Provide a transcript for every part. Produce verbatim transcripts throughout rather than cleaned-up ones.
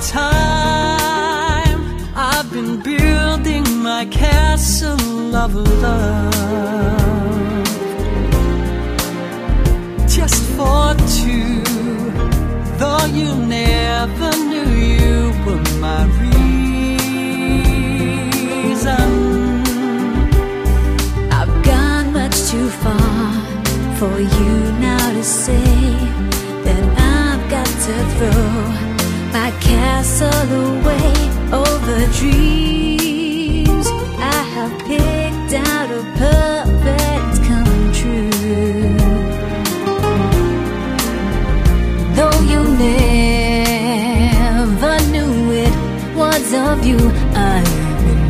time I've been building my castle of love, just for two, though you never knew you were my reason. I've gone much too far for you now to say that I've got to throw my castle away over dreams I have picked out a perfect come true. Though you never knew it was of you I've been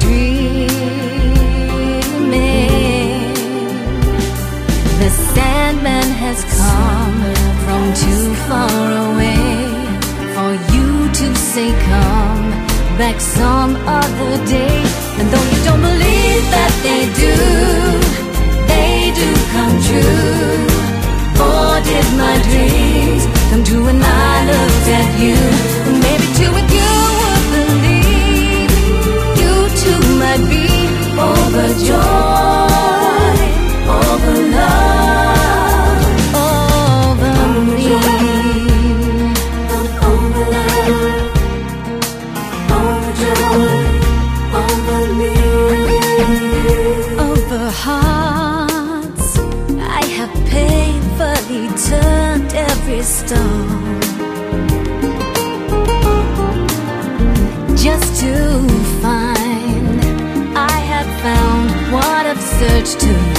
dreaming. The Sandman has come from too far away for you to say come back some other day. And though you don't believe that they do, they do come true. For did my dreams come true when I looked at you? And maybe too if you would believe, you too might be overjoyed, over love, over me. Over hearts I have painfully turned every stone, just to find I have found what I've searched to